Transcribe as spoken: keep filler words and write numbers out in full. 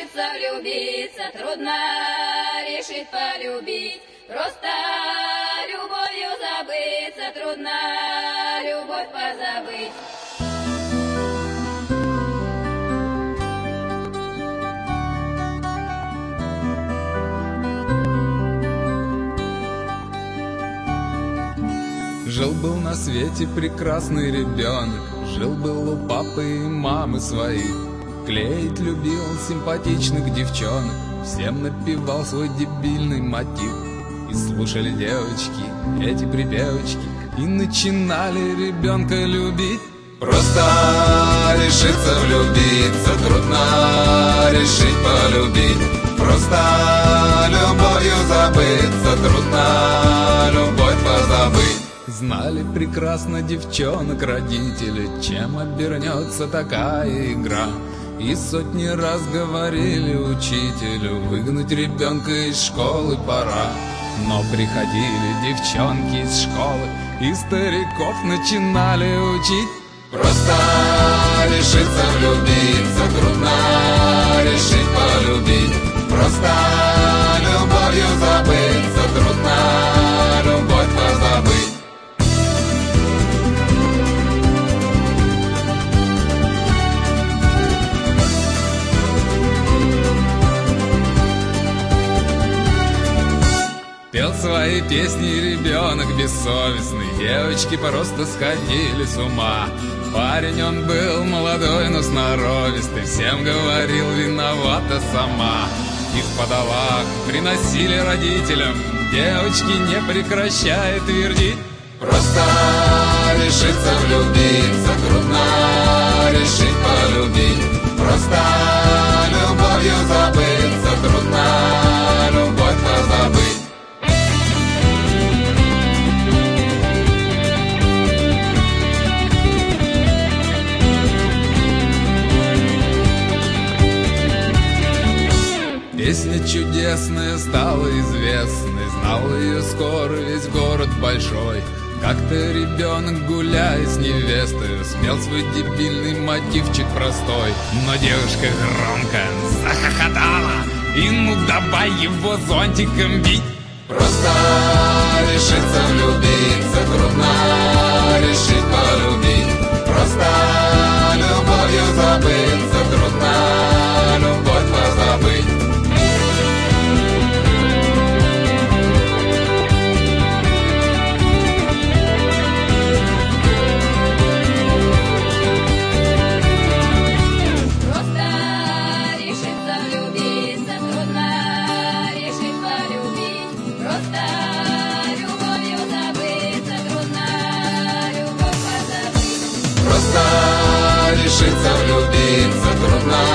решиться влюбиться, трудно решить полюбить. Просто любовью забыться, трудно любовь позабыть. Жил-был на свете прекрасный ребенок, жил-был у папы и мамы своих. Клеить любил симпатичных девчонок, всем напевал свой дебильный мотив. И слушали девочки эти припевочки, и начинали ребенка любить. Просто решиться влюбиться, трудно решить полюбить. Просто любовью забыться, трудно любовь позабыть. Знали прекрасно девчонок родители, чем обернется такая игра. И сотни раз говорили учителю, выгнать ребенка из школы пора. Но приходили девчонки из школы, и стариков начинали учить. Просто решиться влюбиться, трудно решить полюбить. Просто любовью забыться, трудно любовь позабыть. Пел свои песни ребенок бессовестный, девочки просто сходили с ума. Парень он был молодой, но сноровистый, всем говорил, виновата сама. И в подолах приносили родителям, девочки не прекращая твердить. Просто решиться влюбиться, трудно решить полюбить. Просто любовью забыться, трудно любовь позабыть. Песня чудесная стала известной, знал ее скоро весь город большой. Как-то ребенок, гуляя с невестой, спел свой дебильный мотивчик простой. Но девушка громко захохотала, и ну давай его зонтиком бить. Просто решиться влюбиться, трудно решить полюбить. Просто любовью забыться, трудно любовь позабыть. Просто решиться влюбиться, трудно